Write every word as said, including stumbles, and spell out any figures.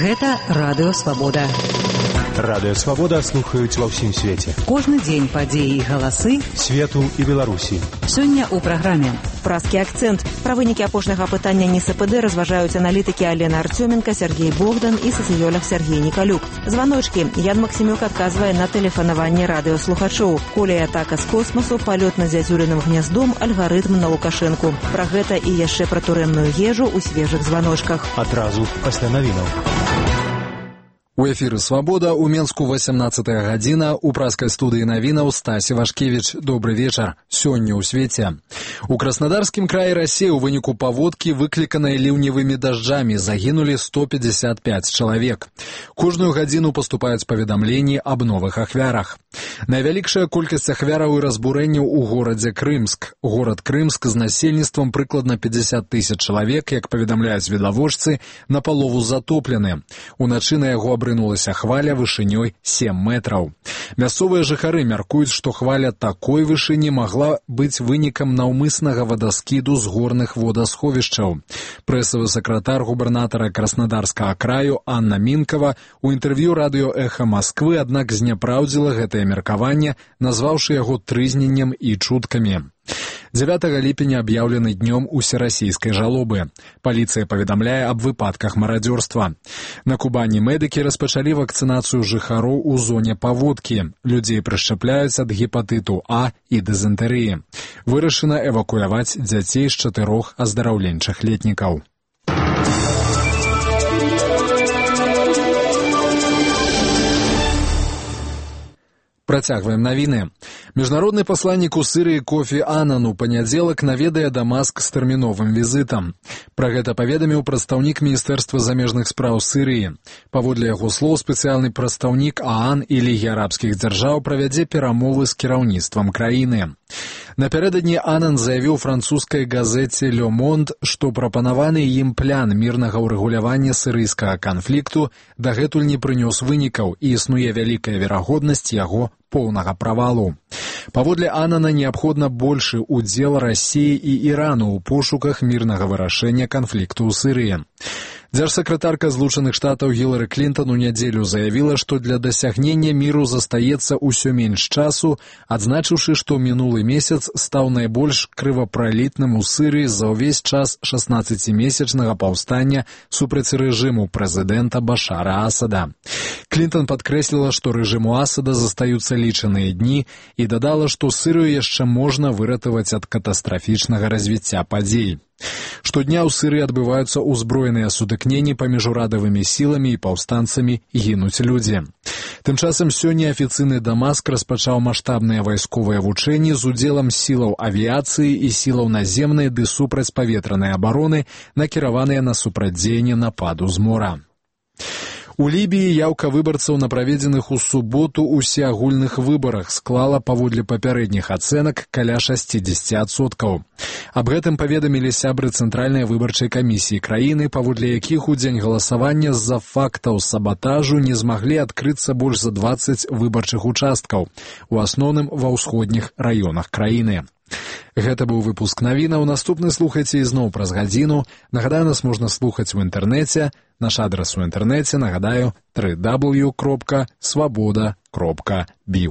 Гэта Радыё Свабода. Радыё Свабода слухаюць ва ўсім свеце. Кожны дзень падзеі і галасы свету і Беларусі. Сёння ў праграме «Празкі акцэнт». Пра вынікі апошняга апытання НИСПД разважаюць аналітыкі Алена Артёменка, Сергей Богдан і сацыёлог Сергей Николюк. Званочкі. Ян Максимюк адказвае на тэлефанаванне радыёслухачоў. Коля і атака з космосу, палёт над зязюліным гняздом, алгарытм на Лукашэнку. Пра гэта і яшчэ пра турэмную ежу ў свежых званочках. Адразу пасля навінаў. У эфіры «Свабода», у Менску восемнадцатая гадзіна, у праскай студыі навінаў Стасі Вашкевіч. Добры вечар. Сёння ў свеце. У Краснодарскім краі Расіі ў выніку паводкі, выкліканай ліўневымі дажджамі, загінулі сто пятьдесят пять чалавек. Кожную гадзіну паступаюць паведамленні аб новых ахвярах. Найвялікшая колькасць ахвяраў і разбурэнняў у горадзе Крымск. Горад Крымск з насельніцтвам прыкладна пятьдесят тысяч чалавек, як паведамляюць відавочцы, напалову затоплены. Уначы на яго абрынулася хваля вышынёй сем метраў. Мясцовыя жыхары мяркуюць, што хваля такой вышыні магла быць вынікам наўмыснага вадаскіду з горных водасховішчаў. Прэсавы сакратар губернатара Краснодарскага краю Анна Минкова у інтэрв'ю радыё «Эхо Москвы», аднак зняпраўдзіла гэтае меркаванне, назваўшы яго трызненнем і чуткамі. дзевятага ліпеня аб'яўлены днём усерасійскай жалобы. Паліцыя паведамляе аб выпадках марадзёрства. На Кубані медыкі распачалі вакцынацыю жыхароў у зоне паводкі. Людзей прышчапляюць ад гепатыту А і дызентэрыі. Вырашана эвакуяваць дзяцей з чатырох аздараўленчых летнікаў. Працягваем навіны. Міжнародны пасланнік у Сірыі Кофі Анан у панядзелак наведае Дамаск з тэрміновым візітам. Пра гэта паведаміў прадстаўнік Міністэрства замежных спраў Сірыі. Паводле яго слоў, спецыяльны прадстаўнік ААН і Лігі арабскіх дзяржаў правядзе перамовы з кіраўніцтвам краіны. Напярэдадні Анан заявіў французскай газеце «Ле Монд», што прапанаваны ім план мірнага ўрэгулявання сірыйскага канфлікту дагэтуль не прынёс вынікаў і існуе вялікая верагоднасць яго поўнага правалу. Паводле Анана неабходна большы удзел Расіі і Ірану ў пошуках мірнага вырашэння канфлікту ў Сірыі. Дзяржсакратарка Злучаных Штатаў Гілары Клінтон у нядзелю заявіла, што для дасягнення міру застаецца ўсё менш часу, адзначыўшы, што мінулы месяц стаў найбольш крывапралітным у Сірыі за ўвесь час шаснаццацімесячнага паўстання супраць рэжыму прэзідэнта Башара Асада. Клінтон падкрэсліла, што рэжыму Асада застаюцца лічаныя дні і дадала, што Сірыю яшчэ можна выратаваць ад катастрафічнага развіцця падзей. Штодня ў Сірыі адбываюцца ўзброеныя сутыкненні паміж урадавымі сіламі і паўстанцамі, гінуць людзі. Тым часам сёння афіцыйны Дамаск распачаў маштабныя вайсковыя вучэнні з удзелам сілаў авіяцыі і сілаў наземнай ды супрацьпаветранай абароны, накіраваныя на супрацьдзеянне нападу з мора. У Лібіі яўка выбарцаў на праведзеных у суботу усеагульных выбарах склала паводле папярэдніх ацэнак каля шэсцідзесят адсоткаў. Аб гэтым паведамілі сябры Цэнтральнай выбарчай камісіі краіны, паводле якіх у дзень галасавання з-за фактаў сабатажу не змаглі адкрыцца больш за дваццаць выбарчых участкаў, у асноўным ва ўсходніх раёнах краіны. Гэта быў выпуск навінаў. Наступны слухайце ізноў праз гадзіну. Нагадаю, нас можна слухаць у інтэрнэце. Наш адрас у інтэрнэце, нагадаю, дабл ю дабл ю дабл ю кропка свабода кропка бі.